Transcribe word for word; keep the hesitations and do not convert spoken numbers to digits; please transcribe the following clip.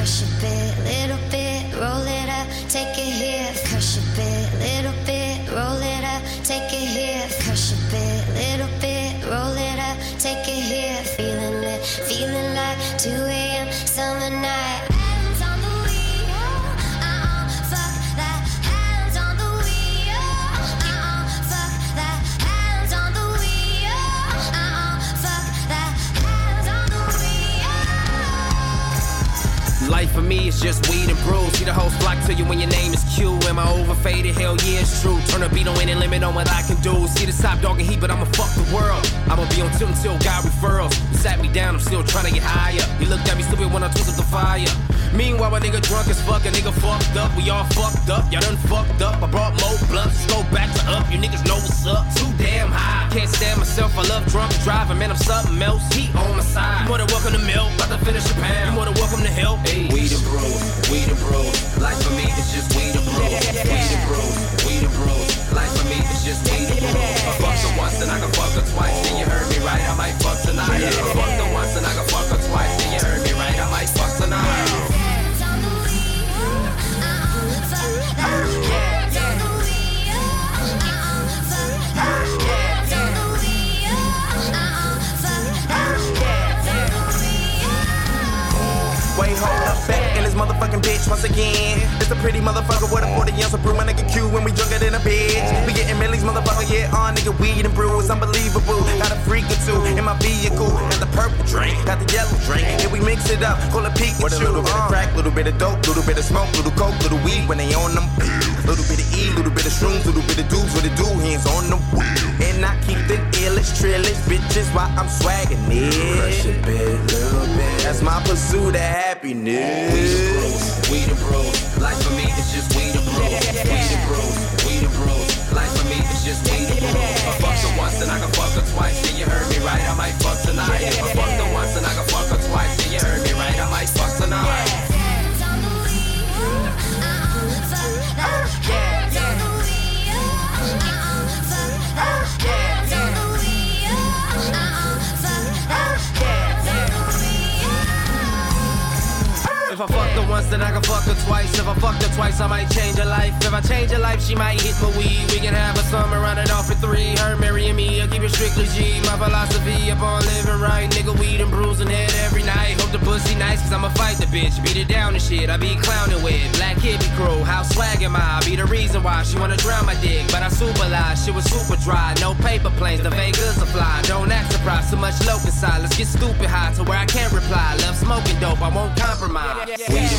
crush a bit, little bit, roll it up, take it here. Crush a bit, little bit, roll it up, take it here. Crush a bit, little bit, roll it up, take it here. Feeling it, feeling like two a.m. summer night. Hands on the wheel, uh-uh, fuck that. Hands on the wheel, uh-uh, fuck that. Hands on the wheel, uh-uh, fuck that. Hands on the wheel. Life for me is just weed and brews. See the hoes flock to you when your name is Q. Am I overfaded? Hell yeah, it's true. Turn a beat on any limit on what I can do. See the top dog and heat, but I'ma fuck the world. I'ma be on tilt until God referrals. You sat me down, I'm still trying to get higher. You looked at me stupid when I twisted the fire. Meanwhile, a nigga drunk as fuck, a nigga fucked up. We all fucked up, y'all done fucked up. I brought more blunts, let's go back to up. You niggas know what's up. Too damn high, can't stand myself. I love drunk driving, man, I'm something else. Heat on my side. You more than welcome to milk, about to finish a pound. You more than welcome to help. Hey. Weed and bros, weed and bros. Life for me is just weed and bros. Weed and bros, weed and bros. Life for me is just weed and bros. I fucked her once and I can fuck her twice. Then you heard me right, I might fuck tonight. I fucked her once and I can fuck her twice. Then you heard me right, I might fuck tonight. Wait, hold up, back in this motherfucking bitch once again. It's a pretty motherfucker with a forty ounce of brew. My nigga Q when we drunker than a bitch. We getting millies, motherfucker, yeah, all nigga weed and brew. It's unbelievable. Got a freak or two in my vehicle. Got the purple drink, got the yellow drink. And we mix it up, call it Pikachu. With a little bit of crack, little bit of dope, little bit of smoke, little coke, little weed when they on them. Little bit of E, little bit of shrooms, little bit of dudes with the do hands on them. And I keep the illest, trillest bitches while I'm swagging it. Crush a bit, little bit. That's my pursuit of happiness. Weed and bros, weed and bros. Life for me is just weed and bros. Weed and bros, weed and bros. Life for me is just weed and bros. I fucked her once and I can fuck her twice. Then you heard me right, I might fuck tonight. If I fucked her once and I can fuck her twice. Then you heard me right, I might fuck tonight. Hands on the wheel, uh-uh, fuck that. Hands on the wheel, uh-uh, fuck that. Hands on the wheel, uh-uh, fuck that. Hands on the wheel. If I fucked her once, then I can fuck her twice. If I fucked her twice, I might change her life. If I change her life, she might hit my weed. We can have a summer, run it off at three. Her marrying me, I keep it strictly G. My philosophy upon living right. Nigga, weed and bruising head every night. Hope the pussy nice, cause I'ma fight the bitch. Beat it down and shit, I be clowning with. Black hippie crew, how swag am I? I be the reason why she wanna drown my dick. But I super lie, shit was super dry. No paper planes, the Vegas are fly. Don't act surprised, too much low inside. Let's get stupid high to where I can't reply. Love smoking dope, I won't compromise. Weed